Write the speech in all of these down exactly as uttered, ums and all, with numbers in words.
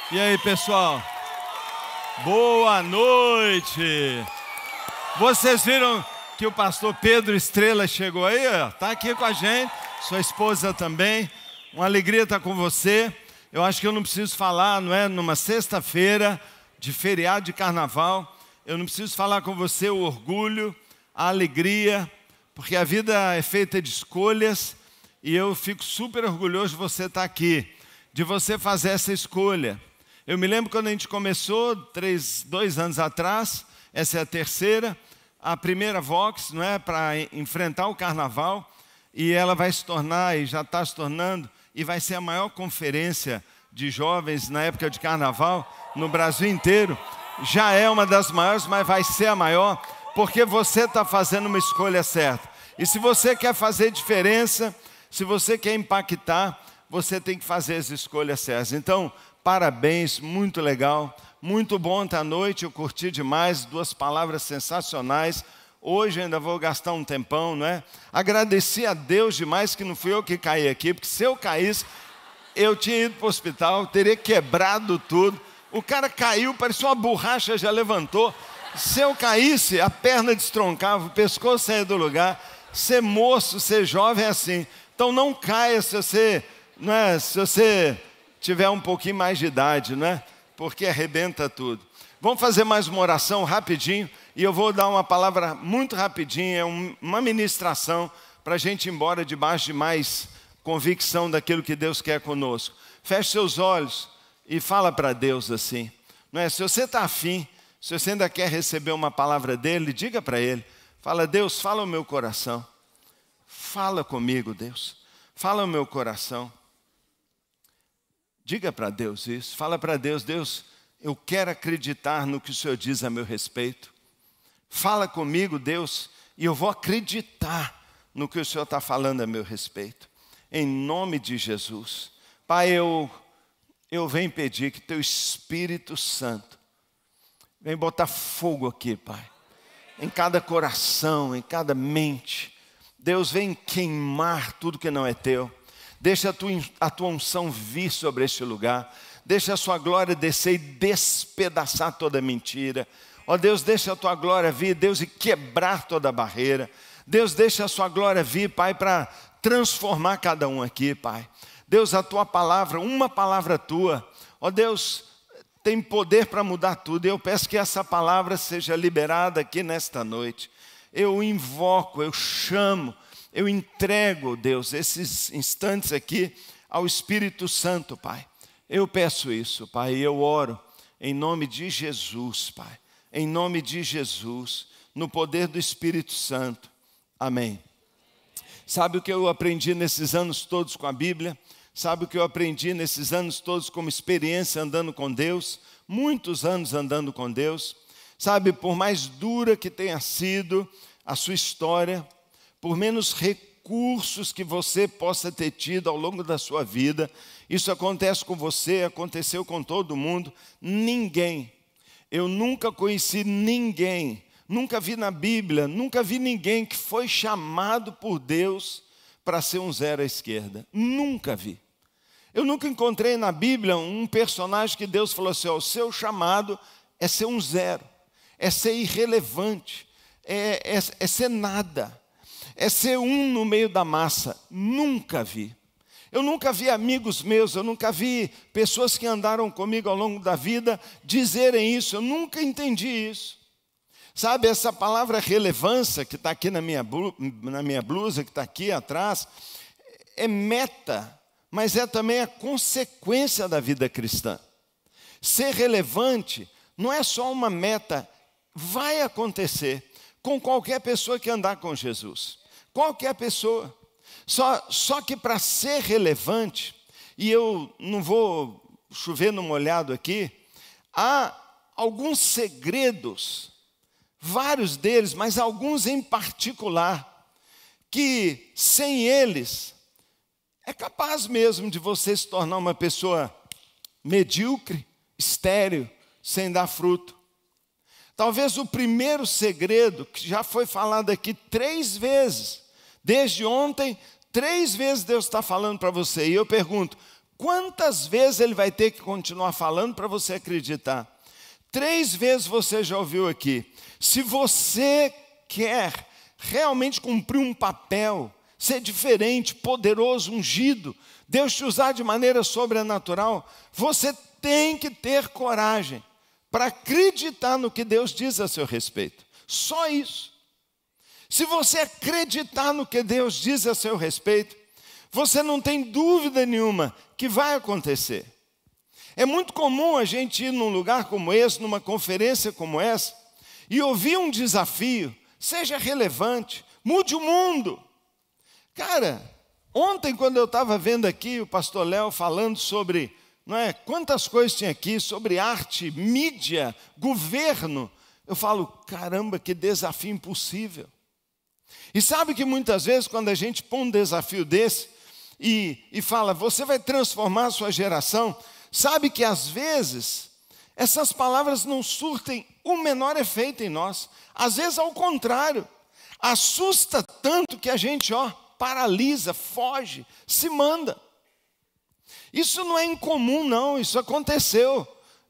E aí, pessoal? Boa noite! Vocês viram que o pastor Pedro Estrela chegou aí? Está aqui com a gente, sua esposa também. Uma alegria estar com você. Eu acho que eu não preciso falar, não é? Numa sexta-feira de feriado de carnaval, eu não preciso falar com você o orgulho, a alegria, porque a vida é feita de escolhas e eu fico super orgulhoso de você estar aqui, de você fazer essa escolha. Eu me lembro quando a gente começou, três, dois anos atrás, essa é a terceira, a primeira Vox, não é, para enfrentar o carnaval, e ela vai se tornar, e já está se tornando, e vai ser a maior conferência de jovens na época de carnaval no Brasil inteiro. Já é uma das maiores, mas vai ser a maior, porque você está fazendo uma escolha certa. E se você quer fazer diferença, se você quer impactar, você tem que fazer as escolhas certas. Então, parabéns, muito legal, muito bom ontem à noite, eu curti demais, duas palavras sensacionais. Hoje ainda vou gastar um tempão, não é? Agradeci a Deus demais que não fui eu que caí aqui, porque se eu caísse, eu tinha ido para o hospital, teria quebrado tudo. O cara caiu, parecia uma borracha, já levantou. Se eu caísse, a perna destroncava, o pescoço saía do lugar. Ser moço, ser jovem é assim. Então não caia se você, não é? Se você tiver um pouquinho mais de idade, não é? Porque arrebenta tudo. Vamos fazer mais uma oração rapidinho e eu vou dar uma palavra muito rapidinho, é uma ministração para a gente ir embora debaixo de mais convicção daquilo que Deus quer conosco. Feche seus olhos e fala para Deus assim, não é? Se você está afim, se você ainda quer receber uma palavra dele, diga para ele, fala, Deus, fala o meu coração, fala comigo, Deus, fala o meu coração. Diga para Deus isso, fala para Deus, Deus, eu quero acreditar no que o Senhor diz a meu respeito. Fala comigo, Deus, e eu vou acreditar no que o Senhor está falando a meu respeito. Em nome de Jesus. Pai, eu, eu venho pedir que Teu Espírito Santo vem botar fogo aqui, Pai. Em cada coração, em cada mente. Deus, vem queimar tudo que não é Teu. Deixa a tua, a tua unção vir sobre este lugar. Deixa a sua glória descer e despedaçar toda mentira. Ó Deus, deixa a tua glória vir, Deus, e quebrar toda barreira. Deus, deixa a sua glória vir, Pai, para transformar cada um aqui, Pai. Deus, a tua palavra, uma palavra tua, ó Deus, tem poder para mudar tudo. E eu peço que essa palavra seja liberada aqui nesta noite. Eu invoco, eu chamo, eu entrego, Deus, esses instantes aqui ao Espírito Santo, Pai. Eu peço isso, Pai, e eu oro em nome de Jesus, Pai. Em nome de Jesus, no poder do Espírito Santo. Amém. Sabe o que eu aprendi nesses anos todos com a Bíblia? Sabe o que eu aprendi nesses anos todos como experiência andando com Deus? Muitos anos andando com Deus. Sabe, por mais dura que tenha sido a sua história, por menos recursos que você possa ter tido ao longo da sua vida, isso acontece com você, aconteceu com todo mundo. Ninguém, eu nunca conheci ninguém, nunca vi na Bíblia, nunca vi ninguém que foi chamado por Deus para ser um zero à esquerda. Nunca vi. Eu nunca encontrei na Bíblia um personagem que Deus falou assim, ó, o seu chamado é ser um zero, é ser irrelevante, é, é, é ser nada. É ser um no meio da massa. Nunca vi. Eu nunca vi amigos meus, eu nunca vi pessoas que andaram comigo ao longo da vida dizerem isso. Eu nunca entendi isso. Sabe, essa palavra relevância que está aqui na minha, na minha blusa, que está aqui atrás, é meta, mas é também a consequência da vida cristã. Ser relevante não é só uma meta, vai acontecer com qualquer pessoa que andar com Jesus. Qualquer pessoa. Só, só que para ser relevante, e eu não vou chover no molhado aqui, há alguns segredos, vários deles, mas alguns em particular, que sem eles, é capaz mesmo de você se tornar uma pessoa medíocre, estéril, sem dar fruto. Talvez o primeiro segredo, que já foi falado aqui três vezes, desde ontem, três vezes Deus está falando para você. E eu pergunto, Quantas vezes ele vai ter que continuar falando para você acreditar? Três vezes você já ouviu aqui. Se você quer realmente cumprir um papel, ser diferente, poderoso, ungido, Deus te usar de maneira sobrenatural, você tem que ter coragem para acreditar no que Deus diz a seu respeito. Só isso. Se você acreditar no que Deus diz a seu respeito, você não tem dúvida nenhuma que vai acontecer. É muito comum a gente ir num lugar como esse, numa conferência como essa, e ouvir um desafio, seja relevante, mude o mundo. Cara, ontem quando eu estava vendo aqui o pastor Léo falando sobre, não é, quantas coisas tinha aqui, sobre arte, mídia, governo, eu falo, caramba, que desafio impossível. E sabe que muitas vezes quando a gente põe um desafio desse e, e fala, você vai transformar a sua geração, sabe que às vezes essas palavras não surtem o menor efeito em nós. Às vezes ao contrário, assusta tanto que a gente, ó, paralisa, foge, se manda. Isso não é incomum não, isso aconteceu.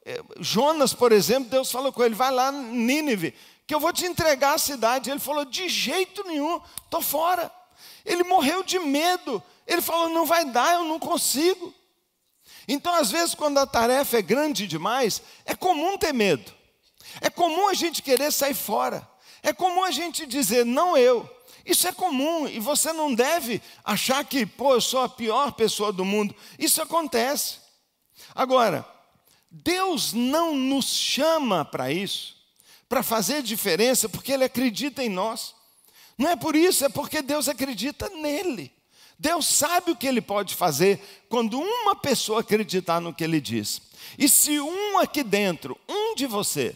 Jonas, por exemplo, Deus falou com ele, vai lá em Nínive, que eu vou te entregar a cidade. Ele falou, de jeito nenhum, estou fora. Ele morreu de medo. Ele falou, não vai dar, eu não consigo. Então, às vezes, quando a tarefa é grande demais, é comum ter medo. É comum a gente querer sair fora. É comum a gente dizer, não eu. Isso é comum e você não deve achar que, pô, eu sou a pior pessoa do mundo. Isso acontece. Agora, Deus não nos chama para isso, para fazer diferença, porque Ele acredita em nós. Não é por isso, é porque Deus acredita nele. Deus sabe o que Ele pode fazer quando uma pessoa acreditar no que Ele diz. E se um aqui dentro, um de você,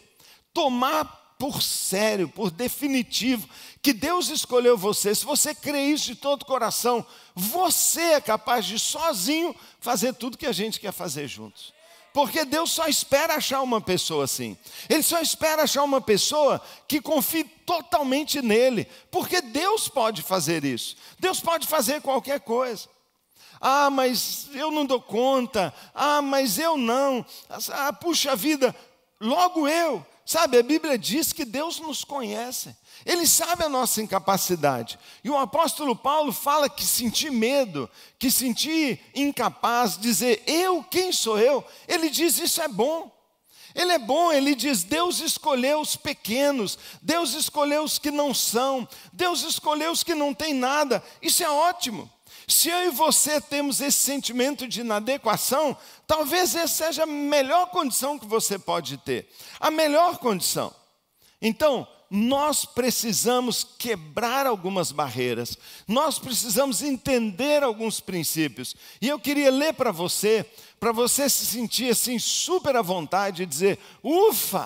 tomar por sério, por definitivo, que Deus escolheu você, se você crê isso de todo o coração, você é capaz de sozinho fazer tudo que a gente quer fazer juntos. Porque Deus só espera achar uma pessoa assim. Ele só espera achar uma pessoa que confie totalmente nele. Porque Deus pode fazer isso. Deus pode fazer qualquer coisa. Ah, mas eu não dou conta. Ah, mas eu não. Ah, puxa vida, logo eu. Sabe, a Bíblia diz que Deus nos conhece. Ele sabe a nossa incapacidade. E o apóstolo Paulo fala que sentir medo, que sentir incapaz, dizer, eu, quem sou eu? Ele diz, isso é bom. Ele é bom, ele diz, Deus escolheu os pequenos, Deus escolheu os que não são, Deus escolheu os que não têm nada. Isso é ótimo. Se eu e você temos esse sentimento de inadequação, talvez essa seja a melhor condição que você pode ter. A melhor condição. Então, nós precisamos quebrar algumas barreiras. Nós precisamos entender alguns princípios. E eu queria ler para você, para você se sentir assim super à vontade e dizer, ufa!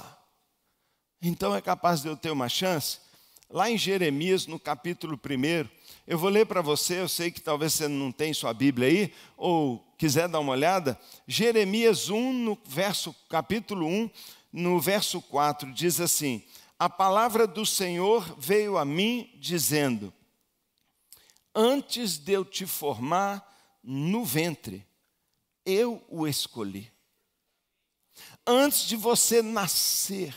Então é capaz de eu ter uma chance? Lá em Jeremias, no capítulo primeiro, eu vou ler para você, eu sei que talvez você não tenha sua Bíblia aí, ou quiser dar uma olhada. Jeremias um, no verso, capítulo um, no verso quatro, diz assim, a palavra do Senhor veio a mim dizendo, antes de eu te formar no ventre, eu o escolhi. Antes de você nascer,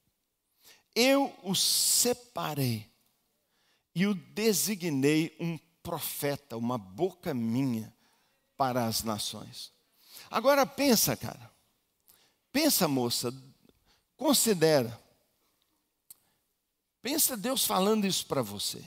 eu o separei e o designei um profeta, uma boca minha para as nações. Agora pensa, cara. Pensa, moça. Considera. Pensa Deus falando isso para você.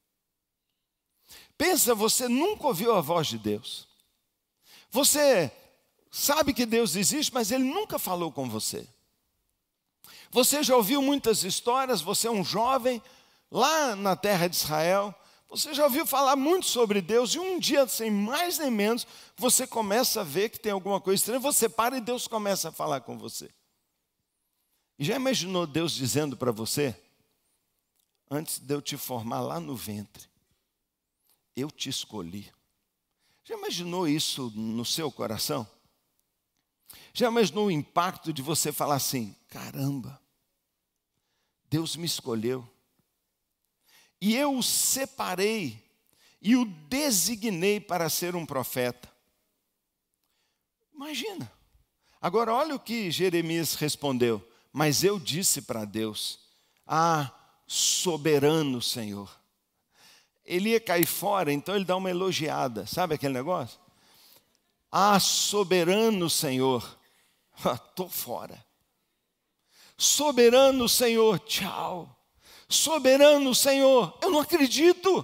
Pensa, você nunca ouviu a voz de Deus. Você sabe que Deus existe, mas Ele nunca falou com você. Você já ouviu muitas histórias, você é um jovem lá na terra de Israel, você já ouviu falar muito sobre Deus, e um dia, sem mais nem menos, você começa a ver que tem alguma coisa estranha, você para e Deus começa a falar com você. E já imaginou Deus dizendo para você, antes de eu te formar lá no ventre, eu te escolhi. Já imaginou isso no seu coração? Já imaginou o impacto de você falar assim, caramba, Deus me escolheu. E eu o separei e o designei para ser um profeta. Imagina. Agora olha o que Jeremias respondeu. Mas eu disse para Deus: ah, soberano Senhor. Ele ia cair fora, então ele dá uma elogiada. Sabe aquele negócio? Ah, soberano Senhor. Estou fora. Soberano Senhor, tchau. Soberano Senhor, eu não acredito.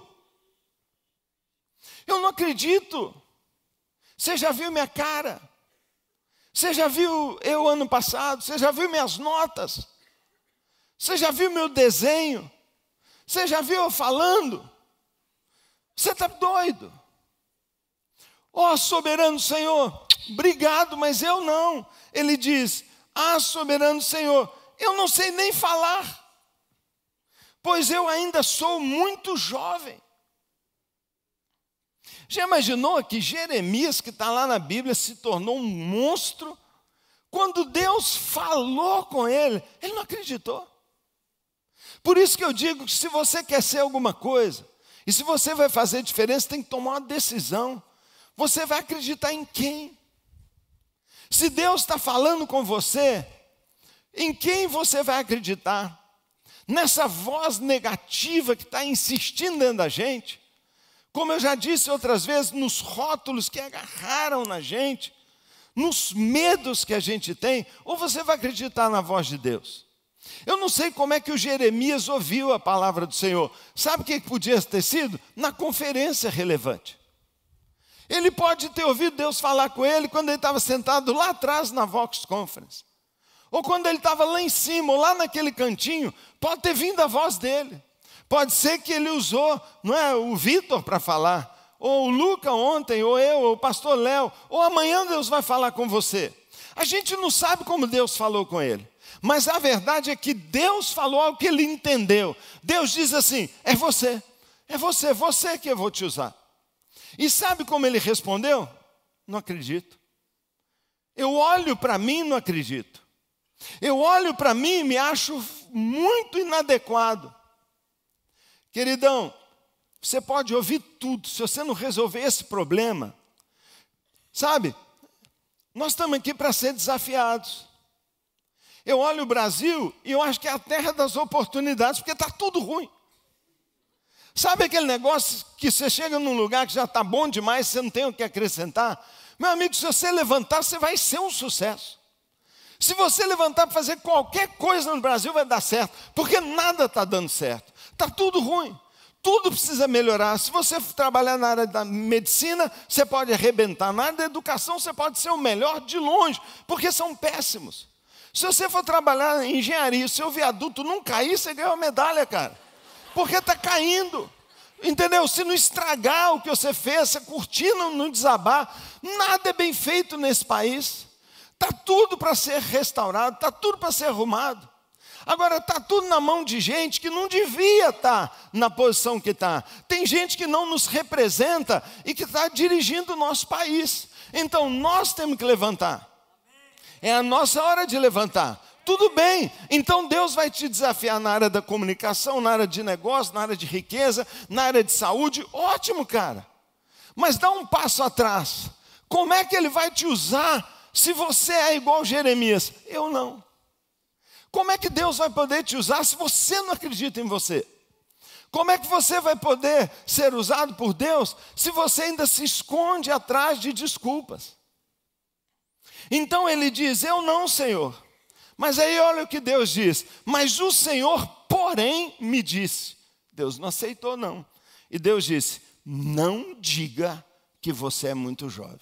Eu não acredito. Você já viu minha cara? Você já viu eu ano passado? Você já viu minhas notas? Você já viu meu desenho? Você já viu eu falando? Você está doido? Ó oh, soberano Senhor, obrigado, mas eu não. Ele diz: ah, soberano Senhor, eu não sei nem falar, pois eu ainda sou muito jovem. Já imaginou que Jeremias, que está lá na Bíblia, se tornou um monstro? Quando Deus falou com ele, ele não acreditou. Por isso que eu digo que se você quer ser alguma coisa, e se você vai fazer diferença, tem que tomar uma decisão. Você vai acreditar em quem? Se Deus está falando com você, em quem você vai acreditar? Nessa voz negativa que está insistindo dentro da gente? Como eu já disse outras vezes, nos rótulos que agarraram na gente, nos medos que a gente tem, ou você vai acreditar na voz de Deus? Eu não sei como é que o Jeremias ouviu a palavra do Senhor. Sabe o que podia ter sido? Na conferência relevante. Ele pode ter ouvido Deus falar com ele quando ele estava sentado lá atrás na Vox Conference. Ou quando ele estava lá em cima, ou lá naquele cantinho, pode ter vindo a voz dele. Pode ser que ele usou, não é, o Vitor para falar, ou o Luca ontem, ou eu, ou o pastor Léo, ou amanhã Deus vai falar com você. A gente não sabe como Deus falou com ele, mas a verdade é que Deus falou algo que ele entendeu. Deus diz assim: é você, é você, você que eu vou te usar. E sabe como ele respondeu? Não acredito. Eu olho para mim e não acredito. Eu olho para mim e me acho muito inadequado. Queridão, você pode ouvir tudo, se você não resolver esse problema, sabe, nós estamos aqui para ser desafiados. Eu olho o Brasil e eu acho que é a terra das oportunidades, porque está tudo ruim. Sabe aquele negócio que você chega num lugar que já está bom demais, você não tem o que acrescentar? Meu amigo, se você levantar, você vai ser um sucesso. Se você levantar para fazer qualquer coisa no Brasil, vai dar certo, porque nada está dando certo. Está tudo ruim, tudo precisa melhorar. Se você trabalhar na área da medicina, você pode arrebentar. Na área da educação, você pode ser o melhor de longe, porque são péssimos. Se você for trabalhar em engenharia, o seu viaduto não cair, você ganha uma medalha, cara. Porque está caindo, entendeu? Se não estragar o que você fez, se a cortina não desabar, nada é bem feito nesse país. Está tudo para ser restaurado, está tudo para ser arrumado. Agora está tudo na mão de gente que não devia estar na posição que está. Tem gente que não nos representa e que está dirigindo o nosso país. Então nós temos que levantar. É a nossa hora de levantar. Tudo bem, então Deus vai te desafiar na área da comunicação, na área de negócio, na área de riqueza, na área de saúde. Ótimo, cara. Mas dá um passo atrás. Como é que Ele vai te usar se você é igual Jeremias? Eu não. Como é que Deus vai poder te usar se você não acredita em você? Como é que você vai poder ser usado por Deus se você ainda se esconde atrás de desculpas? Então ele diz: eu não, Senhor. Mas aí olha o que Deus diz: mas o Senhor, porém, me disse. Deus não aceitou, não. E Deus disse: não diga que você é muito jovem.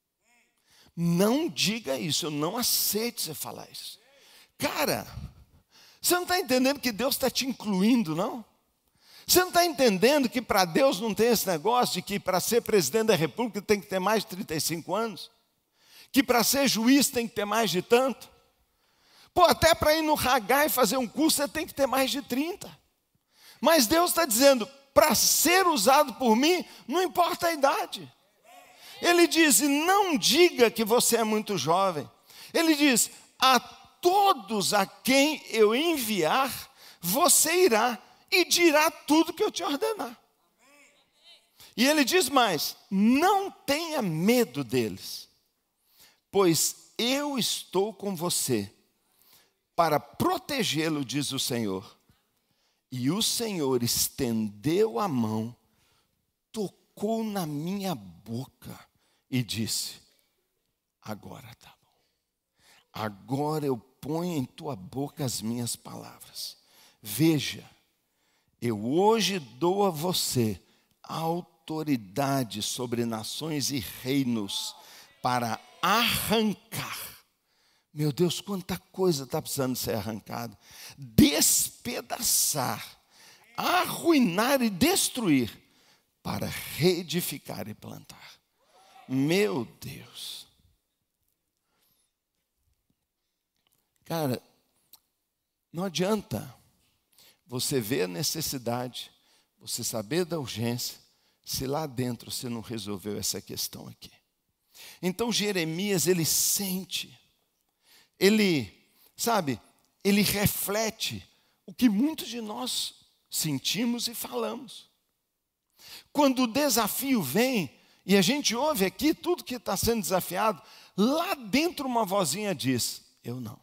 Não diga isso, eu não aceito você falar isso. Cara, você não está entendendo que Deus está te incluindo, não? Você não está entendendo que para Deus não tem esse negócio de que para ser presidente da República tem que ter mais de trinta e cinco anos? Que para ser juiz tem que ter mais de tanto? Pô, até para ir no Haggai e fazer um curso você tem que ter mais de trinta. Mas Deus está dizendo, para ser usado por mim, não importa a idade. Ele diz, não diga que você é muito jovem. Ele diz, a todos a quem eu enviar, você irá e dirá tudo que eu te ordenar. E ele diz mais, não tenha medo deles, pois eu estou com você para protegê-lo, diz o Senhor. E o Senhor estendeu a mão, tocou na minha boca e disse: agora está bom. Agora eu ponho em tua boca as minhas palavras. Veja, eu hoje dou a você autoridade sobre nações e reinos para arrancar. Meu Deus, quanta coisa está precisando ser arrancada. Despedaçar, arruinar e destruir para reedificar e plantar. Meu Deus. Cara, não adianta você ver a necessidade, você saber da urgência, se lá dentro você não resolveu essa questão aqui. Então Jeremias, ele sente, ele, sabe, ele reflete o que muitos de nós sentimos e falamos. Quando o desafio vem, e a gente ouve aqui tudo que está sendo desafiado, lá dentro uma vozinha diz: eu não.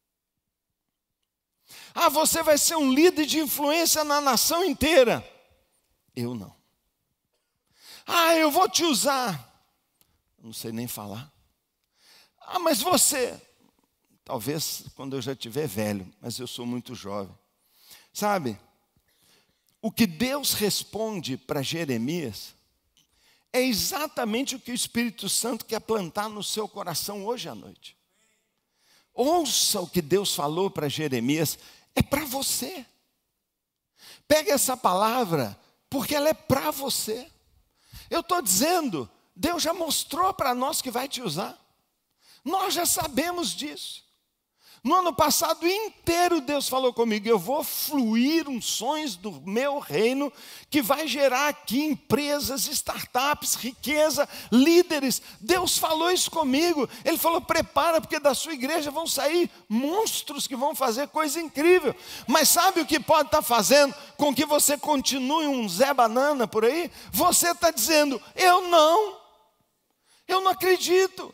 Ah, você vai ser um líder de influência na nação inteira. Eu não. Ah, eu vou te usar. Não sei nem falar. Ah, mas você... Talvez quando eu já estiver velho, mas eu sou muito jovem. Sabe, o que Deus responde para Jeremias é exatamente o que o Espírito Santo quer plantar no seu coração hoje à noite. Ouça o que Deus falou para Jeremias, é para você. Pega essa palavra, porque ela é para você. Eu estou dizendo, Deus já mostrou para nós que vai te usar. Nós já sabemos disso. No ano passado inteiro Deus falou comigo: eu vou fluir unções do meu reino que vai gerar aqui empresas, startups, riqueza, líderes. Deus falou isso comigo. Ele falou: prepara, porque da sua igreja vão sair monstros que vão fazer coisa incrível. Mas sabe o que pode estar fazendo com que você continue um Zé Banana por aí? Você está dizendo: eu não, eu não acredito.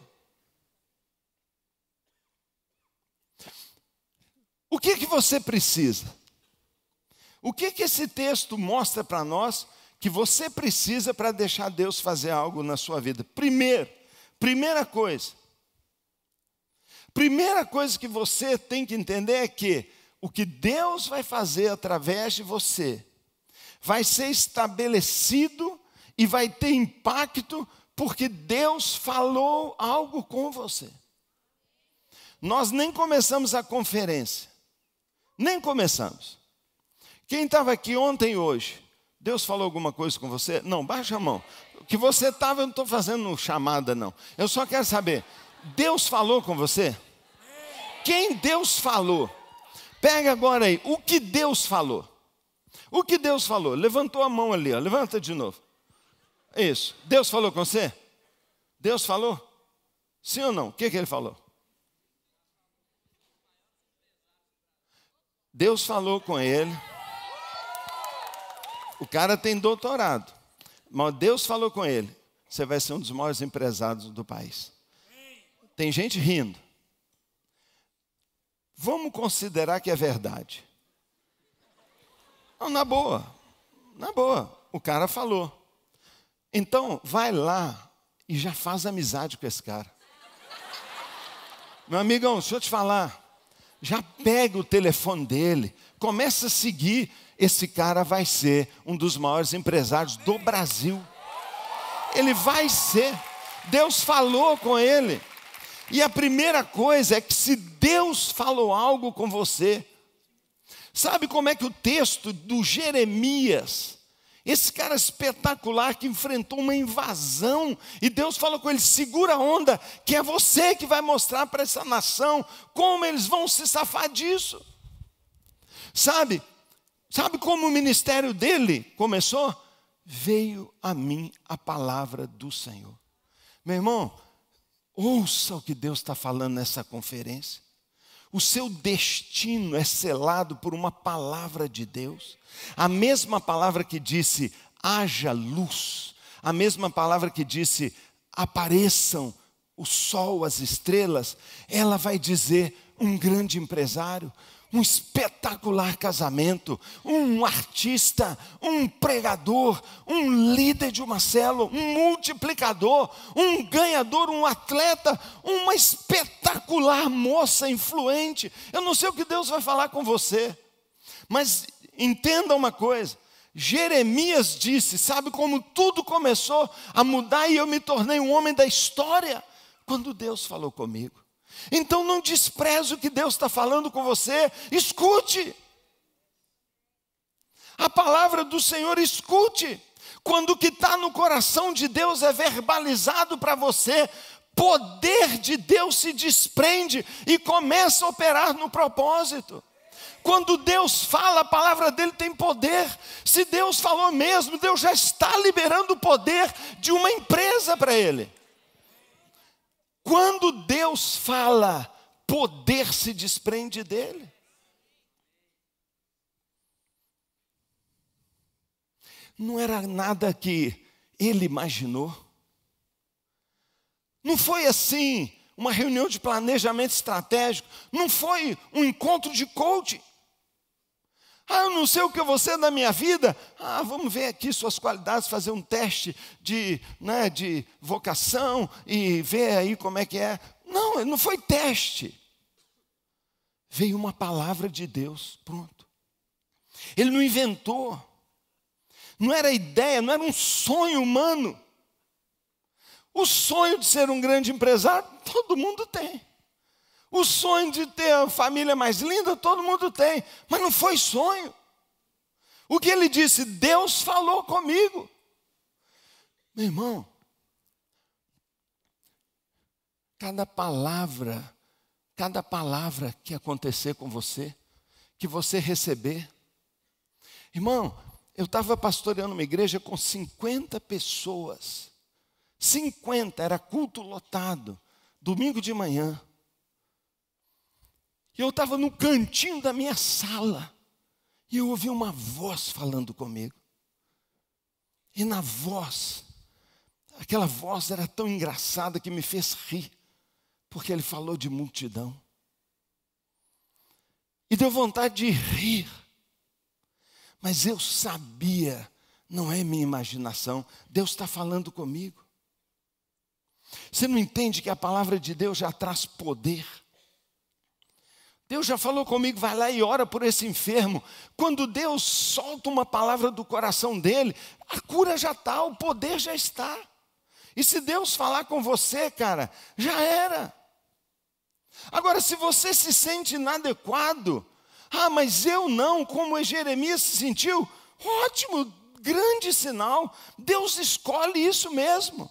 O que que você precisa? O que que esse texto mostra para nós que você precisa para deixar Deus fazer algo na sua vida? Primeiro, primeira coisa, primeira coisa que você tem que entender é que o que Deus vai fazer através de você vai ser estabelecido e vai ter impacto porque Deus falou algo com você. Nós nem começamos a conferência. Nem começamos. Quem estava aqui ontem e hoje, Deus falou alguma coisa com você? Não, baixa a mão. O que você estava, eu não estou fazendo chamada, não. Eu só quero saber, Deus falou com você? Quem Deus falou? Pega agora aí, o que Deus falou? O que Deus falou? Levantou a mão ali, ó. Levanta de novo. Isso. Deus falou com você? Deus falou? Sim ou não? O que, que ele falou? Deus falou com ele. O cara tem doutorado, mas Deus falou com ele: você vai ser um dos maiores empresários do país. Tem gente rindo. Vamos considerar que é verdade. Não, na boa, na boa, o cara falou. Então, vai lá e já faz amizade com esse cara. Meu amigão, deixa eu te falar. Já pega o telefone dele, começa a seguir. Esse cara vai ser um dos maiores empresários do Brasil. Ele vai ser. Deus falou com ele. E a primeira coisa é que se Deus falou algo com você, sabe como é que o texto do Jeremias, esse cara espetacular que enfrentou uma invasão, e Deus falou com ele: segura a onda, que é você que vai mostrar para essa nação como eles vão se safar disso. Sabe, sabe como o ministério dele começou? Veio a mim a palavra do Senhor. Meu irmão, ouça o que Deus está falando nessa conferência. O seu destino é selado por uma palavra de Deus. A mesma palavra que disse: haja luz. A mesma palavra que disse: apareçam o sol, as estrelas, ela vai dizer um grande empresário, um espetacular casamento, um artista, um pregador, um líder de uma célula, um multiplicador, um ganhador, um atleta, uma espetacular moça influente. Eu não sei o que Deus vai falar com você, mas entenda uma coisa. Jeremias disse, sabe como tudo começou a mudar e eu me tornei um homem da história? Quando Deus falou comigo. Então não despreze o que Deus está falando com você, escute. A palavra do Senhor, escute. Quando o que está no coração de Deus é verbalizado para você, poder de Deus se desprende e começa a operar no propósito. Quando Deus fala, a palavra dele tem poder. Se Deus falou mesmo, Deus já está liberando o poder de uma empresa para ele. Quando Deus fala, poder se desprende dele. Não era nada que ele imaginou. Não foi assim, uma reunião de planejamento estratégico. Não foi um encontro de coaching. Ah, eu não sei o que eu vou ser na minha vida. Ah, vamos ver aqui suas qualidades, fazer um teste de, né, de vocação e ver aí como é que é. Não, não foi teste. Veio uma palavra de Deus, pronto. Ele não inventou. Não era ideia, não era um sonho humano. O sonho de ser um grande empresário, todo mundo tem. O sonho de ter a família mais linda, todo mundo tem. Mas não foi sonho. O que ele disse? Deus falou comigo. Meu irmão, cada palavra, cada palavra que acontecer com você, que você receber. Irmão, eu estava pastoreando uma igreja com cinquenta pessoas. cinquenta, era culto lotado, domingo de manhã. E eu estava no cantinho da minha sala, e eu ouvi uma voz falando comigo. E na voz, aquela voz era tão engraçada que me fez rir, porque ele falou de multidão. E deu vontade de rir. Mas eu sabia, não é minha imaginação, Deus está falando comigo. Você não entende que a palavra de Deus já traz poder? Deus já falou comigo, vai lá e ora por esse enfermo. Quando Deus solta uma palavra do coração dele, a cura já está, o poder já está. E se Deus falar com você, cara, já era. Agora, se você se sente inadequado, ah, mas eu não, como Jeremias se sentiu, ótimo, grande sinal. Deus escolhe isso mesmo.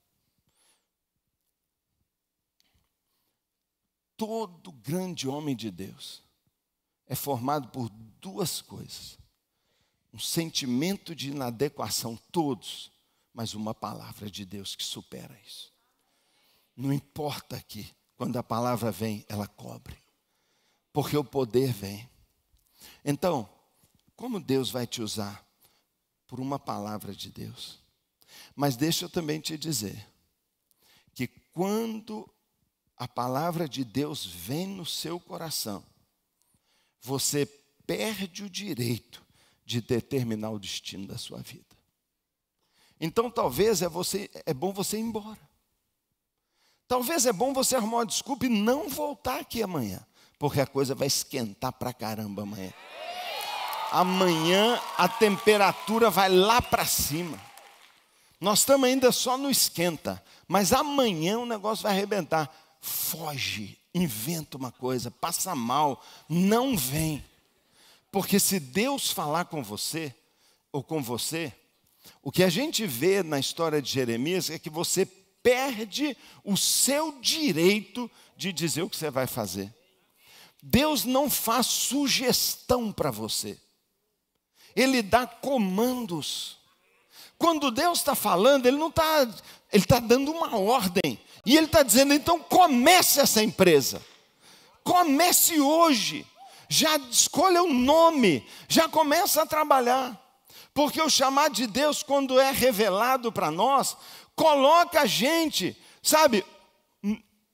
Todo grande homem de Deus é formado por duas coisas. Um sentimento de inadequação, todos, mas uma palavra de Deus que supera isso. Não importa aqui, quando a palavra vem, ela cobre. Porque o poder vem. Então, como Deus vai te usar? Por uma palavra de Deus. Mas deixa eu também te dizer, que quando a palavra de Deus vem no seu coração, você perde o direito de determinar o destino da sua vida. Então talvez é, você, é bom você ir embora. Talvez é bom você arrumar uma desculpa e não voltar aqui amanhã, porque a coisa vai esquentar pra caramba amanhã. Amanhã a temperatura vai lá para cima. Nós estamos ainda só no esquenta, mas amanhã o negócio vai arrebentar. Foge, inventa uma coisa, passa mal, não vem. Porque se Deus falar com você, ou com você, o que a gente vê na história de Jeremias é que você perde o seu direito de dizer o que você vai fazer. Deus não faz sugestão para você. Ele dá comandos. Quando Deus está falando, Ele não está, Ele está dando uma ordem. E Ele está dizendo, então comece essa empresa. Comece hoje. Já escolha o nome. Já começa a trabalhar. Porque o chamado de Deus, quando é revelado para nós, coloca a gente, sabe,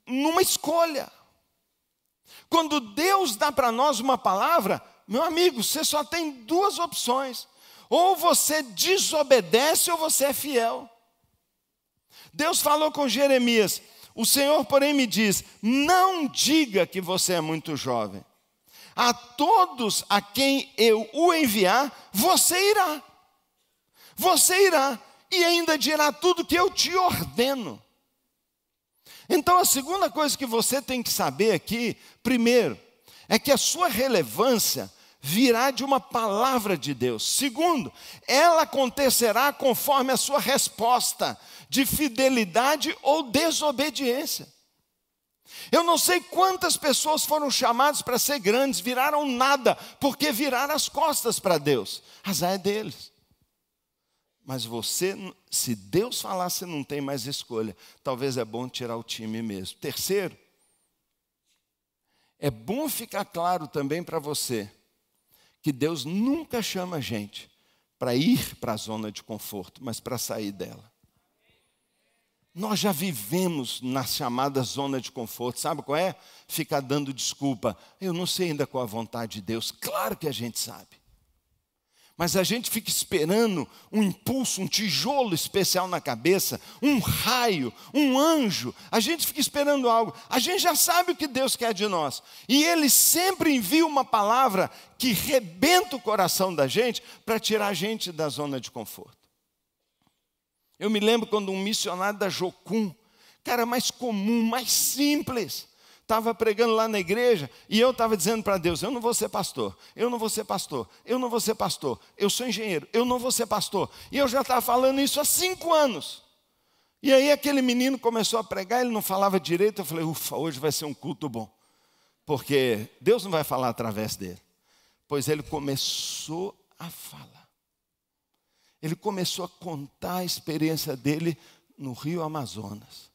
numa escolha. Quando Deus dá para nós uma palavra, meu amigo, você só tem duas opções. Ou você desobedece ou você é fiel. Deus falou com Jeremias: o Senhor, porém, me diz, não diga que você é muito jovem. A todos a quem eu o enviar, você irá. Você irá e ainda dirá tudo que eu te ordeno. Então a segunda coisa que você tem que saber aqui, primeiro, é que a sua relevância virá de uma palavra de Deus. Segundo, ela acontecerá conforme a sua resposta de fidelidade ou desobediência. Eu não sei quantas pessoas foram chamadas para ser grandes, viraram nada, porque viraram as costas para Deus. Azar é deles. Mas você, se Deus falar, você não tem mais escolha. Talvez é bom tirar o time mesmo. Terceiro, é bom ficar claro também para você que Deus nunca chama a gente para ir para a zona de conforto, mas para sair dela. Nós já vivemos na chamada zona de conforto. Sabe qual é? Ficar dando desculpa. Eu não sei ainda qual a vontade de Deus. Claro que a gente sabe. Mas a gente fica esperando um impulso, um tijolo especial na cabeça, um raio, um anjo. A gente fica esperando algo. A gente já sabe o que Deus quer de nós. E Ele sempre envia uma palavra que rebenta o coração da gente para tirar a gente da zona de conforto. Eu me lembro quando um missionário da Jocum, cara mais comum, mais simples, estava pregando lá na igreja e eu estava dizendo para Deus: eu não vou ser pastor, eu não vou ser pastor, eu não vou ser pastor, eu sou engenheiro, eu não vou ser pastor. E eu já estava falando isso há cinco anos. E aí aquele menino começou a pregar, ele não falava direito, eu falei: ufa, hoje vai ser um culto bom, porque Deus não vai falar através dele. Pois ele começou a falar. Ele começou a contar a experiência dele no Rio Amazonas.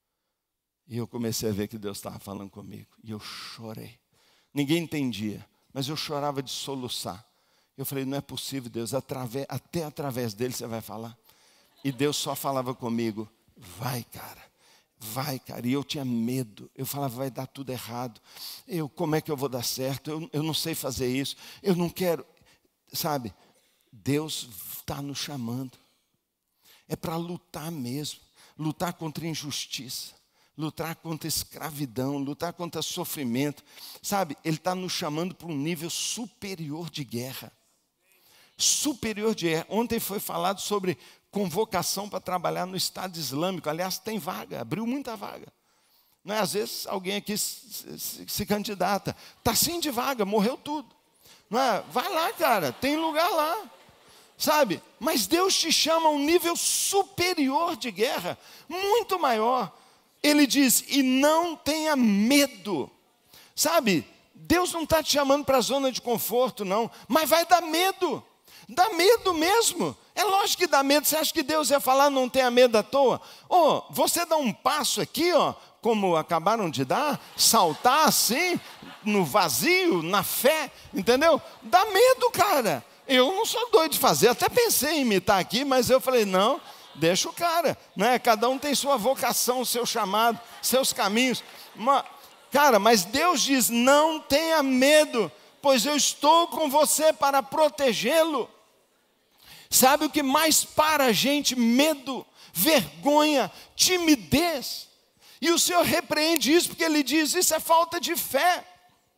E eu comecei a ver que Deus estava falando comigo. E eu chorei. Ninguém entendia, mas eu chorava de soluçar. Eu falei: não é possível, Deus, através, até através dele você vai falar. E Deus só falava comigo: vai, cara, vai, cara. E eu tinha medo. Eu falava: vai dar tudo errado. Eu, como é que eu vou dar certo? Eu, eu não sei fazer isso. Eu não quero, sabe? Deus está nos chamando. É para lutar mesmo. Lutar contra a injustiça. Lutar contra a escravidão. Lutar contra o sofrimento. Sabe, Ele está nos chamando para um nível superior de guerra. Superior de guerra. Ontem foi falado sobre convocação para trabalhar no Estado Islâmico. Aliás, tem vaga, abriu muita vaga. Não é? Às vezes alguém aqui se, se, se candidata. Está sim de vaga, morreu tudo. Não é? Vai lá, cara, tem lugar lá. Sabe, mas Deus te chama a um nível superior de guerra, muito maior. Ele diz: e não tenha medo. Sabe, Deus não está te chamando para a zona de conforto, não, mas vai dar medo, dá medo mesmo. É lógico que dá medo. Você acha que Deus ia falar: não tenha medo à toa? Oh, você dá um passo aqui, ó, como acabaram de dar, saltar assim, no vazio, na fé, entendeu? Dá medo, cara. Eu não sou doido de fazer, até pensei em imitar aqui, mas eu falei: não, deixa o cara, né? Cada um tem sua vocação, seu chamado, seus caminhos. Uma, cara, mas Deus diz: não tenha medo, pois eu estou com você para protegê-lo. Sabe o que mais para a gente? Medo, vergonha, timidez. E o Senhor repreende isso porque Ele diz: isso é falta de fé.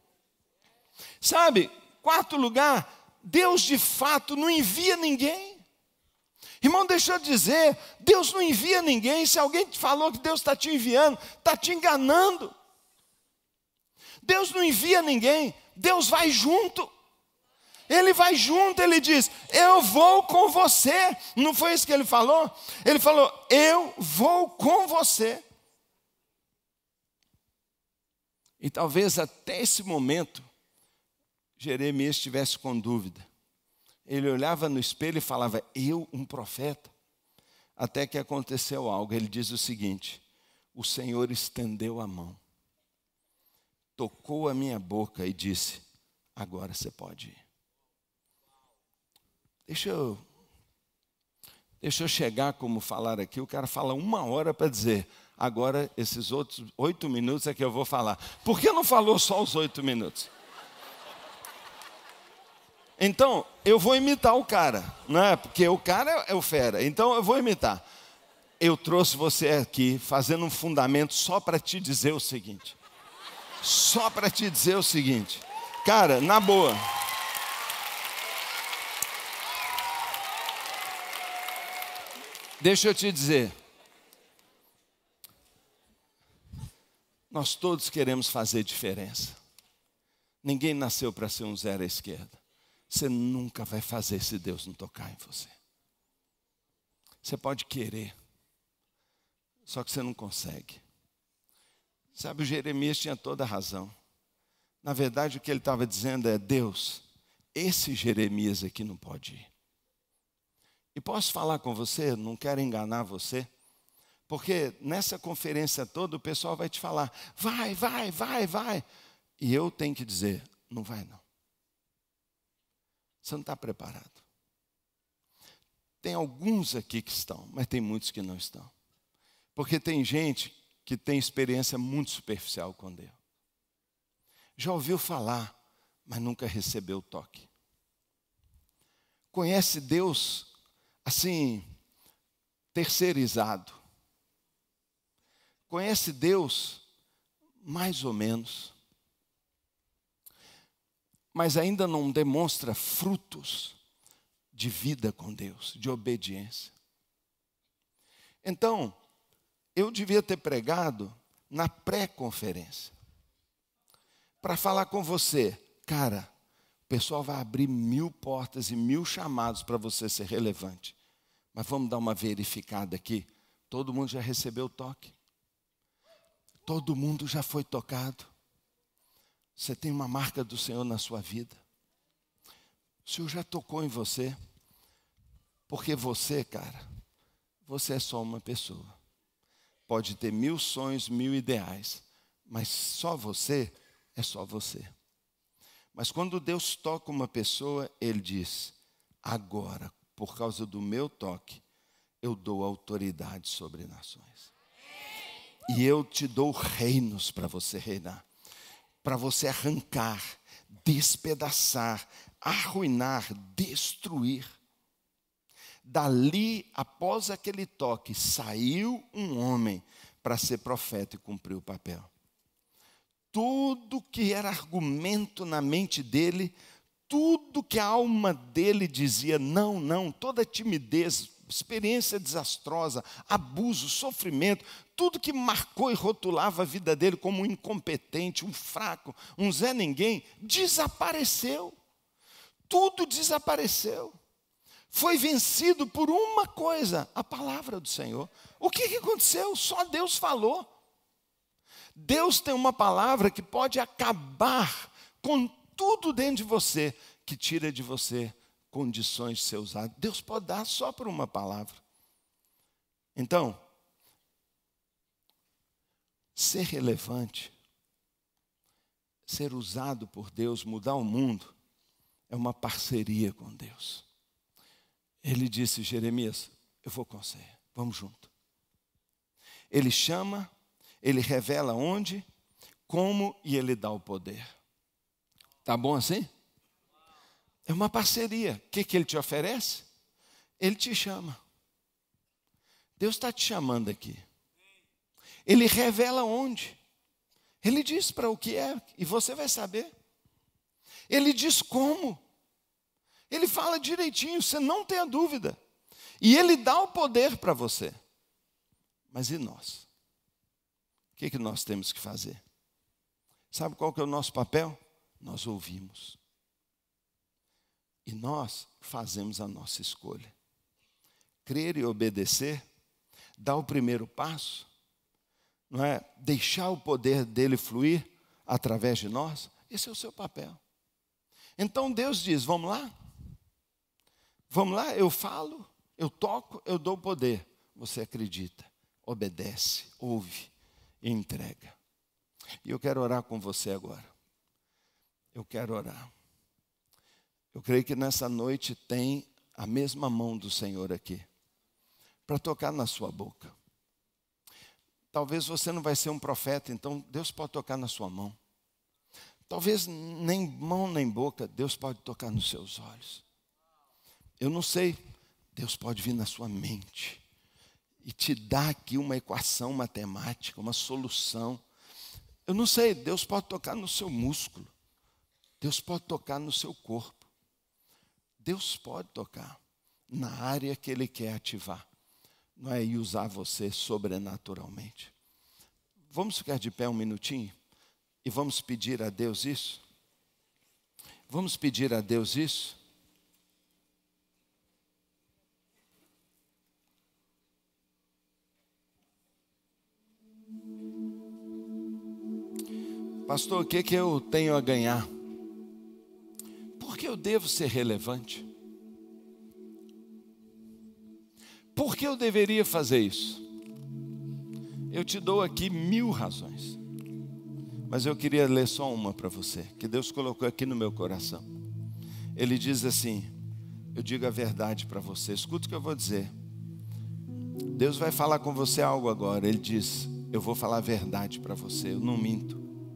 Sabe, quarto lugar, Deus de fato não envia ninguém. Irmão, deixa eu dizer, Deus não envia ninguém. Se alguém te falou que Deus está te enviando, está te enganando. Deus não envia ninguém, Deus vai junto. Ele vai junto, Ele diz: eu vou com você. Não foi isso que Ele falou? Ele falou: eu vou com você. E talvez até esse momento Jeremias estivesse com dúvida. Ele olhava no espelho e falava: eu, um profeta? Até que aconteceu algo. Ele diz o seguinte: o Senhor estendeu a mão, tocou a minha boca e disse: agora você pode ir. Deixa eu, deixa eu chegar como falar aqui. O cara fala uma hora para dizer: Agora, esses outros oito minutos é que eu vou falar. Por que não falou só os oito minutos? Então, eu vou imitar o cara, não é? Porque o cara é o fera, então eu vou imitar. Eu trouxe você aqui fazendo um fundamento só para te dizer o seguinte. Só para te dizer o seguinte. Cara, na boa. Deixa eu te dizer. Nós todos queremos fazer diferença. Ninguém nasceu para ser um zero à esquerda. Você nunca vai fazer se Deus não tocar em você. Você pode querer, só que você não consegue. Sabe, o Jeremias tinha toda a razão. Na verdade, o que ele estava dizendo é: Deus, esse Jeremias aqui não pode ir. E posso falar com você, não quero enganar você, porque nessa conferência toda o pessoal vai te falar: vai, vai, vai, vai. E eu tenho que dizer: não vai não. Você não está preparado. Tem alguns aqui que estão, mas tem muitos que não estão. Porque tem gente que tem experiência muito superficial com Deus. Já ouviu falar, mas nunca recebeu o toque. Conhece Deus assim, terceirizado. Conhece Deus mais ou menos. Mas ainda não demonstra frutos de vida com Deus, de obediência. Então, eu devia ter pregado na pré-conferência, para falar com você: cara, o pessoal vai abrir mil portas e mil chamados para você ser relevante. Mas vamos dar uma verificada aqui. Todo mundo já recebeu o toque. Todo mundo já foi tocado. Você tem uma marca do Senhor na sua vida. O Senhor já tocou em você. Porque você, cara, você é só uma pessoa. Pode ter mil sonhos, mil ideais, mas só você é só você. Mas quando Deus toca uma pessoa, Ele diz: agora, por causa do meu toque, eu dou autoridade sobre nações. E eu te dou reinos para você reinar. Para você arrancar, despedaçar, arruinar, destruir. Dali, após aquele toque, saiu um homem para ser profeta e cumprir o papel. Tudo que era argumento na mente dele, tudo que a alma dele dizia não, não, toda timidez, experiência desastrosa, abuso, sofrimento, tudo que marcou e rotulava a vida dele como um incompetente, um fraco, um Zé Ninguém, desapareceu. Tudo desapareceu. Foi vencido por uma coisa: a palavra do Senhor. O que, que aconteceu? Só Deus falou. Deus tem uma palavra que pode acabar com tudo dentro de você, que tira de você condições de ser usado. Deus pode dar só por uma palavra. Então, ser relevante, ser usado por Deus, mudar o mundo, é uma parceria com Deus. Ele disse: Jeremias, eu vou com você, vamos junto. Ele chama, ele revela onde, como e ele dá o poder. Tá bom assim? É uma parceria. O que, que ele te oferece? Ele te chama. Deus está te chamando aqui. Ele revela onde. Ele diz para o que é, e você vai saber. Ele diz como. Ele fala direitinho, você não tenha dúvida. E ele dá o poder para você. Mas e nós? O que, que nós temos que fazer? Sabe qual que é o nosso papel? Nós ouvimos. E nós fazemos a nossa escolha. Crer e obedecer, dar o primeiro passo, não é? Deixar o poder dele fluir através de nós, esse é o seu papel. Então Deus diz: vamos lá? Vamos lá, eu falo, eu toco, eu dou poder. Você acredita, obedece, ouve e entrega. E eu quero orar com você agora. Eu quero orar. Eu creio que nessa noite tem a mesma mão do Senhor aqui, para tocar na sua boca. Talvez você não vai ser um profeta, então Deus pode tocar na sua mão. Talvez nem mão nem boca, Deus pode tocar nos seus olhos. Eu não sei, Deus pode vir na sua mente e te dar aqui uma equação matemática, uma solução. Eu não sei, Deus pode tocar no seu músculo. Deus pode tocar no seu corpo. Deus pode tocar na área que Ele quer ativar. Não é? E usar você sobrenaturalmente. Vamos ficar de pé um minutinho e vamos pedir a Deus isso? Vamos pedir a Deus isso? Pastor, o que, que eu tenho a ganhar? Por que eu devo ser relevante? Por que eu deveria fazer isso? Eu te dou aqui mil razões, mas eu queria ler só uma para você, que Deus colocou aqui no meu coração. Ele diz assim, eu digo a verdade para você, escuta o que eu vou dizer. Deus vai falar com você algo agora. Ele diz, eu vou falar a verdade para você, eu não minto.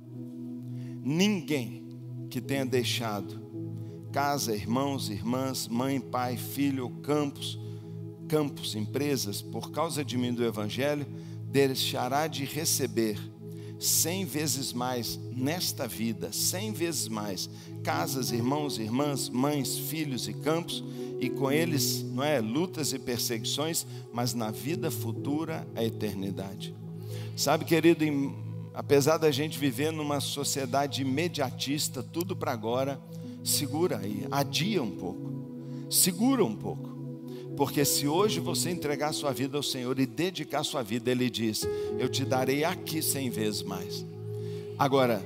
Ninguém que tenha deixado casa, irmãos, irmãs, mãe, pai, filho, campos, campos, empresas, por causa de mim do Evangelho, deixará de receber cem vezes mais nesta vida, cem vezes mais, casas, irmãos, irmãs, mães, filhos e campos, e com eles, não é, lutas e perseguições, mas na vida futura a eternidade. Sabe, querido, em apesar da gente viver numa sociedade imediatista, tudo para agora, segura aí, adia um pouco, segura um pouco, porque se hoje você entregar sua vida ao Senhor e dedicar sua vida, Ele diz, eu te darei aqui cem vezes mais. Agora,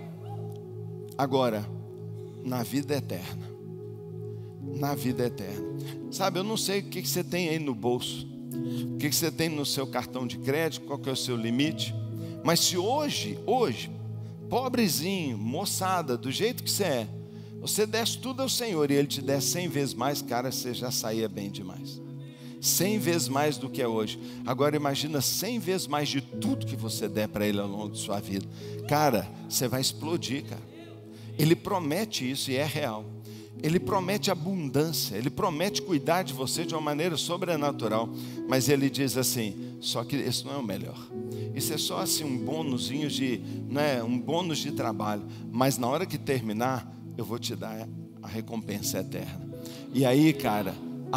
agora, na vida eterna, na vida eterna, sabe, eu não sei o que você tem aí no bolso, o que você tem no seu cartão de crédito, qual que é o seu limite. Mas se hoje, hoje, pobrezinho, moçada, do jeito que você é, você desse tudo ao Senhor e Ele te der cem vezes mais, cara, você já saía bem demais. Cem vezes mais do que é hoje. Agora imagina cem vezes mais de tudo que você der para Ele ao longo de sua vida. Cara, você vai explodir, cara. Ele promete isso e é real. Ele promete abundância, Ele promete cuidar de você de uma maneira sobrenatural. Mas Ele diz assim, só que esse não é o melhor. Isso é só assim um bônusinho de, né, um bônus de trabalho. Mas na hora que terminar, eu vou te dar a recompensa eterna. E aí, cara,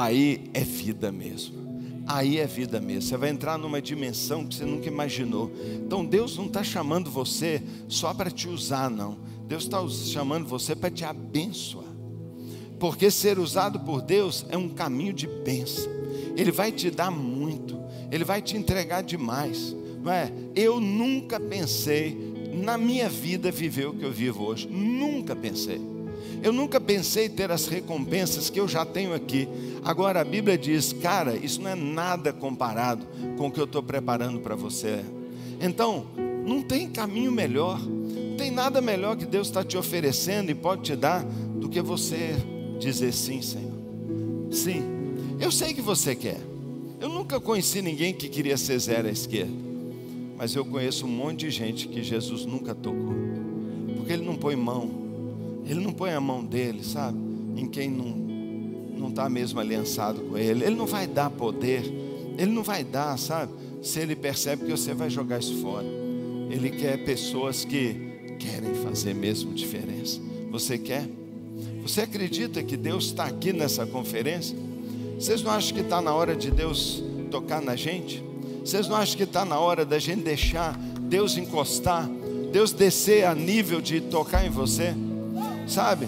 aí é vida mesmo. Aí é vida mesmo. Você vai entrar numa dimensão que você nunca imaginou. Então Deus não está chamando você só para te usar, não. Deus está chamando você para te abençoar. Porque ser usado por Deus é um caminho de bênção. Ele vai te dar muito. Ele vai te entregar demais. Não é? Eu nunca pensei na minha vida viver o que eu vivo hoje. Nunca pensei. Eu nunca pensei ter as recompensas que eu já tenho aqui. Agora a Bíblia diz, cara, isso não é nada comparado com o que eu estou preparando para você. Então, não tem caminho melhor. Não tem nada melhor que Deus está te oferecendo e pode te dar do que você dizer sim, Senhor. Sim, eu sei que você quer. Eu nunca conheci ninguém que queria ser zero à esquerda. Mas eu conheço um monte de gente que Jesus nunca tocou. Porque Ele não põe mão. Ele não põe a mão dele, sabe? Em quem não não está mesmo aliançado com Ele. Ele não vai dar poder. Ele não vai dar, sabe? Se Ele percebe que você vai jogar isso fora. Ele quer pessoas que querem fazer mesmo diferença. Você quer? Você acredita que Deus está aqui nessa conferência? Vocês não acham que está na hora de Deus tocar na gente? Vocês não acham que está na hora da gente deixar Deus encostar, Deus descer a nível de tocar em você? Sabe?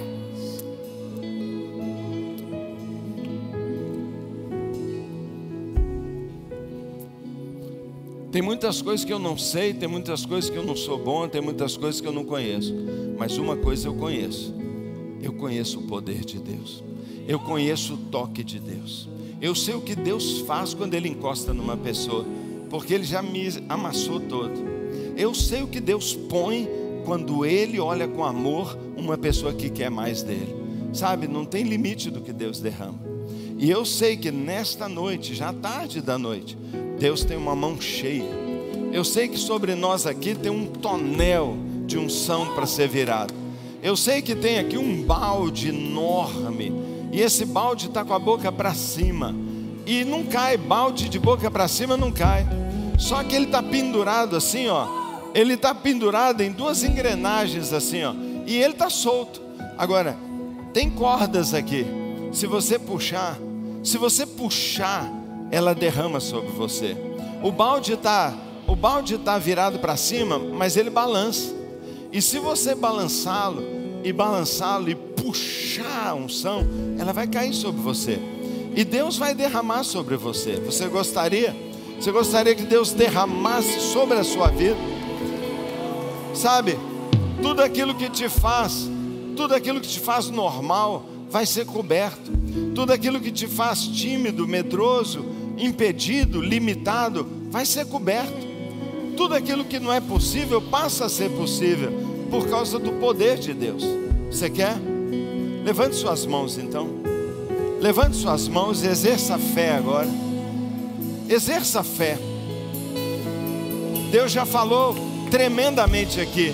Tem muitas coisas que eu não sei, tem muitas coisas que eu não sou bom, tem muitas coisas que eu não conheço. Mas uma coisa eu conheço. Eu conheço o poder de Deus. Eu conheço o toque de Deus. Eu sei o que Deus faz quando Ele encosta numa pessoa, porque Ele já me amassou todo. Eu sei o que Deus põe quando Ele olha com amor uma pessoa que quer mais dEle. Sabe, não tem limite do que Deus derrama. E eu sei que nesta noite, já tarde da noite, Deus tem uma mão cheia Eu sei que sobre nós aqui tem um tonel de unção para ser virado. Eu sei que tem aqui um balde enorme, e esse balde está com a boca para cima, e não cai, balde de boca para cima não cai. Só que ele está pendurado assim, ó. Ele está pendurado em duas engrenagens assim, ó, e ele está solto. Agora, tem cordas aqui. Se você puxar, se você puxar, ela derrama sobre você. O balde está, o balde está virado para cima, mas ele balança. E se você balançá-lo e balançá-lo e puxar a unção, ela vai cair sobre você. E Deus vai derramar sobre você. Você gostaria? Você gostaria que Deus derramasse sobre a sua vida? Sabe, tudo aquilo que te faz, tudo aquilo que te faz normal, vai ser coberto. Tudo aquilo que te faz tímido, medroso, impedido, limitado, vai ser coberto. Tudo aquilo que não é possível, passa a ser possível, por causa do poder de Deus. Você quer? Levante suas mãos então. Levante suas mãos e exerça a fé agora. Exerça a fé. Deus já falou tremendamente aqui.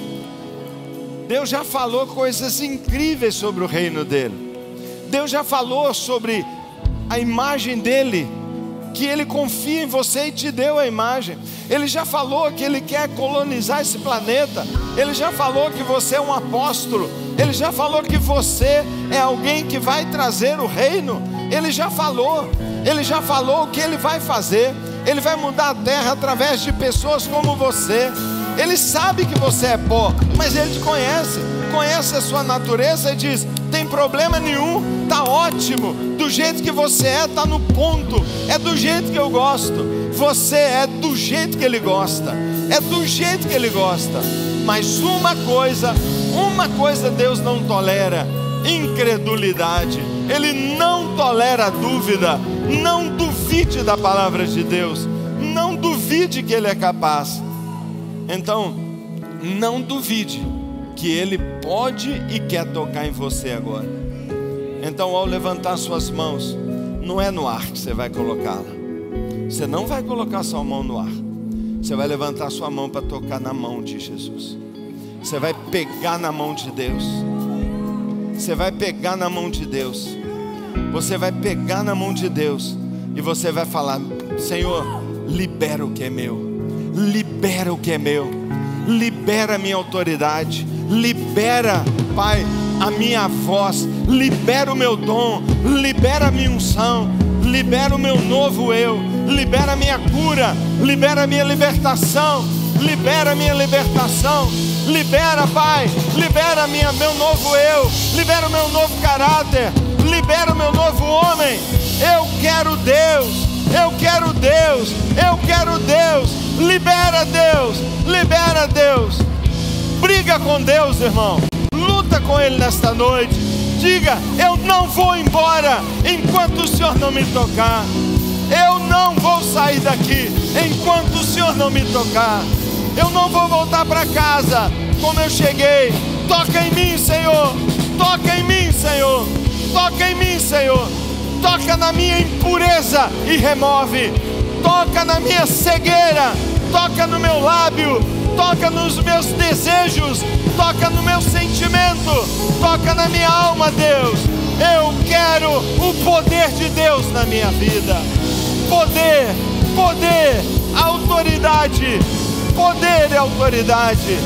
Deus já falou coisas incríveis sobre o reino dele. Deus já falou sobre a imagem dele, que ele confia em você e te deu a imagem. Ele já falou que ele quer colonizar esse planeta. Ele já falou que você é um apóstolo. Ele já falou que você é alguém que vai trazer o reino. Ele já falou. Ele já falou o que ele vai fazer. Ele vai mudar a terra através de pessoas como você. Ele sabe que você é pó, mas ele te conhece. Conhece a sua natureza e diz: tem problema nenhum, tá ótimo. Do jeito que você é, tá no ponto. É do jeito que eu gosto. Você é do jeito que ele gosta. É do jeito que ele gosta. Mas uma coisa, uma coisa Deus não tolera: incredulidade. Ele não tolera dúvida. Não duvide da palavra de Deus. Não duvide que ele é capaz. Então, não duvide que ele pode e quer tocar em você agora. Então, ao levantar suas mãos, não é no ar que você vai colocá-la. Você não vai colocar sua mão no ar. Você vai levantar sua mão para tocar na mão de Jesus. Você vai pegar na mão de Deus. Você vai pegar na mão de Deus. Você vai pegar na mão de Deus e você vai falar: Senhor, libera o que é meu. Libera o que é meu. Libera a minha autoridade. Libera, Pai, a minha voz. Libera o meu dom. Libera a minha unção. Libera o meu novo eu. Libera a minha cura. Libera a minha libertação. Libera a minha libertação. Libera, Pai. Libera a minha, meu novo eu. Libera o meu novo caráter. Libera o meu novo homem. Eu quero Deus. Eu quero Deus. Eu quero Deus. Libera Deus. Libera Deus. Briga com Deus, irmão. Luta com Ele nesta noite. Diga: eu não vou embora enquanto o Senhor não me tocar. Eu não vou sair daqui enquanto o Senhor não me tocar. Eu não vou voltar para casa como eu cheguei. Toca em mim, Senhor. Toca em mim, Senhor. Toca em mim, Senhor. Toca na minha impureza e remove. Toca na minha cegueira. Toca no meu lábio. Toca nos meus desejos. Toca no meu sentimento. Toca na minha alma, Deus. Eu quero o poder de Deus na minha vida. Poder, poder, autoridade. Poder e autoridade.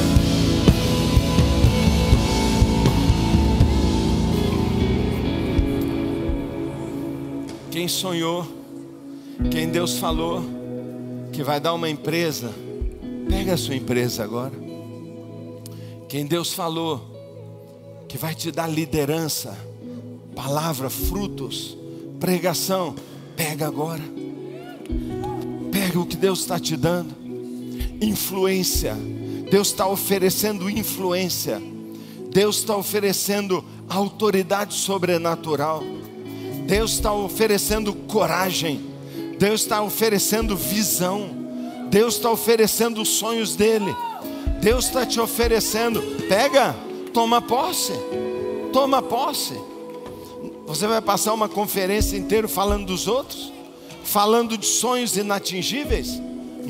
Quem sonhou, quem Deus falou que vai dar uma empresa, pega a sua empresa agora. Quem Deus falou que vai te dar liderança, palavra, frutos, pregação, pega agora. Pega o que Deus está te dando. Influência. Deus está oferecendo influência. Deus está oferecendo autoridade sobrenatural. Deus está oferecendo coragem. Deus está oferecendo visão. Deus está oferecendo os sonhos dele. Deus está te oferecendo. Pega, toma posse. Toma posse. Você vai passar uma conferência inteira falando dos outros? Falando de sonhos inatingíveis?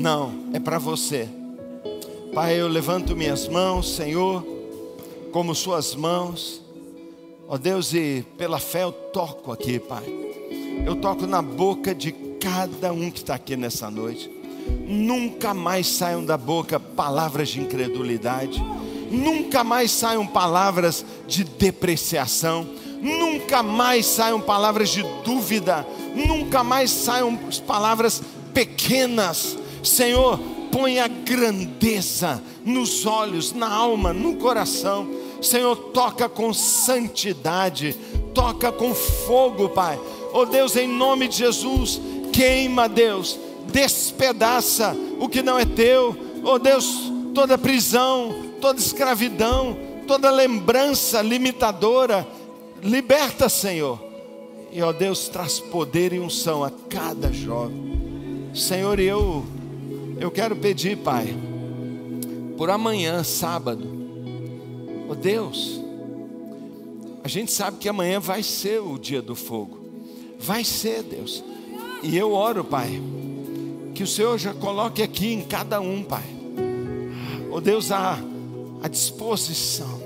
Não, é para você. Pai, eu levanto minhas mãos, Senhor, como suas mãos. Ó Deus, e pela fé eu toco aqui, Pai. Eu toco na boca de cada um que está aqui nessa noite. Nunca mais saiam da boca palavras de incredulidade. Nunca mais saiam palavras de depreciação. Nunca mais saiam palavras de dúvida. Nunca mais saiam palavras pequenas. Senhor, põe a grandeza nos olhos, na alma, no coração. Senhor, toca com santidade, toca com fogo, Pai. Oh Deus, em nome de Jesus, queima, Deus, despedaça o que não é teu. Oh Deus, toda prisão, toda escravidão, toda lembrança limitadora, liberta, Senhor. E ó Deus, traz poder e unção a cada jovem. Senhor, eu, eu quero pedir, Pai, por amanhã, sábado. Oh Deus, a gente sabe que amanhã vai ser o dia do fogo. Vai ser, Deus. E eu oro, Pai, que o Senhor já coloque aqui em cada um, Pai. Oh Deus, a, a disposição,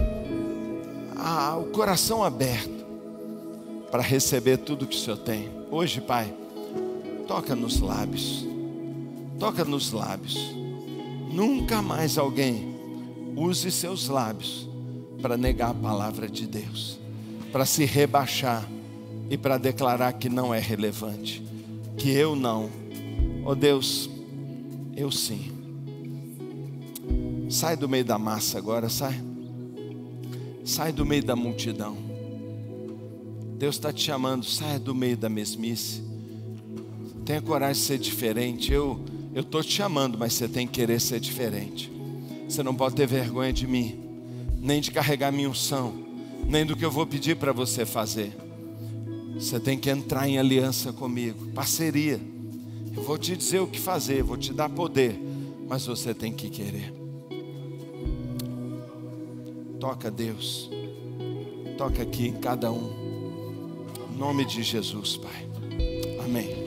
a, o coração aberto para receber tudo que o Senhor tem. Hoje, Pai, toca nos lábios. Toca nos lábios. Nunca mais alguém use seus lábios para negar a palavra de Deus, para se rebaixar e para declarar que não é relevante, que eu não. Oh Deus, eu sim. Sai do meio da massa agora, sai. Sai do meio da multidão. Deus está te chamando, sai do meio da mesmice. Tenha coragem de ser diferente. Eu eu estou te chamando, mas você tem que querer ser diferente. Você não pode ter vergonha de mim, nem de carregar minha unção, nem do que eu vou pedir para você fazer. Você tem que entrar em aliança comigo, parceria. Eu vou te dizer o que fazer, vou te dar poder, mas você tem que querer. Toca, Deus. Toca aqui em cada um. Em nome de Jesus, Pai. Amém.